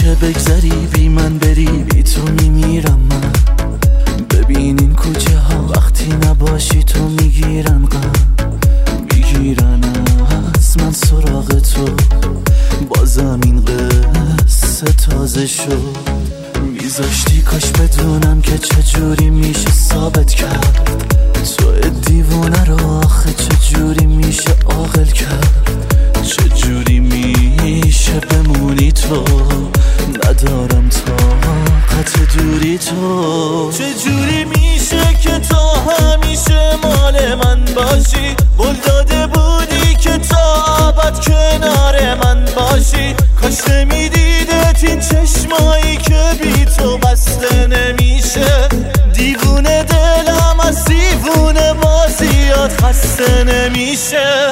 نمیشه بگذری بی من بری، بی تو میمیرم من. ببین این کوچه ها وقتی نباشی تو میگیرن غم، میگیرن از من سراغ تو. بازم این قصه تازه شد، میذاشتی کاش بدونم که چجوری میشه ثابت کرد تو دیوونه رو. آخه چجوری میشه عاقل کرد، چجوری میشه بمونی تو. ندارم طاقت دوری تو. چجوری میشه که تا همیشه مال من باشی؟ قول داده بودی که تا ابد کنار من باشی. کاش نمیدیدت این چشمایی که بی تو بسته نمیشه. دیوونه دلم از دیوونه بازیات خسته نمیشه.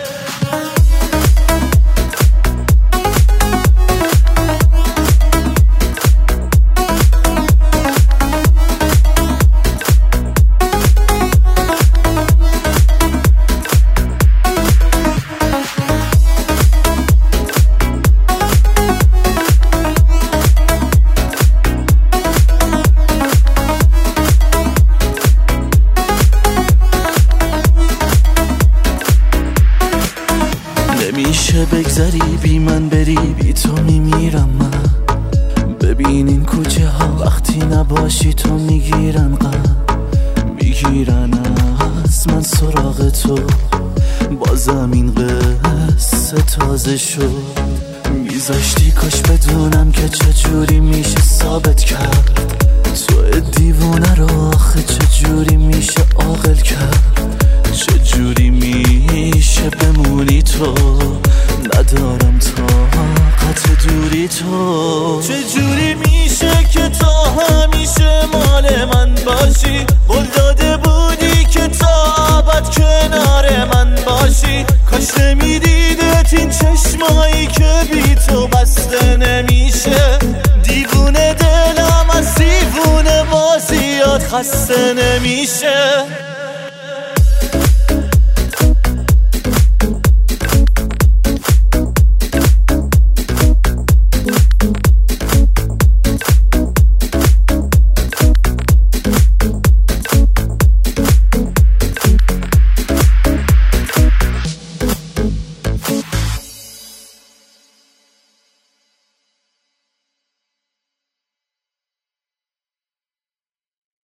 نمیشه بگذری بی من بری، بی تو میمیرم من. ببین این کوچه ها وقتی نباشی تو میگیرن غم، میگیرن از من سراغ تو. بازم این قصه تازه شد، میذاشتی کاش بدونم که چجوری میشه ثابت کرد تو دیوونه رو. آخه چجوری میشه عاقل کرد، چجوری میشه بمونی تو. ندارم طاقت دوری تو. چجوری میشه که تا همیشه مال من باشی؟ قول داده بودی که تا ابد کنار من باشی. کاش نمیدیدت این چشمایی که بی تو بسته نمیشه. دیوونه دلم از دیوونه بازیات خسته نمیشه.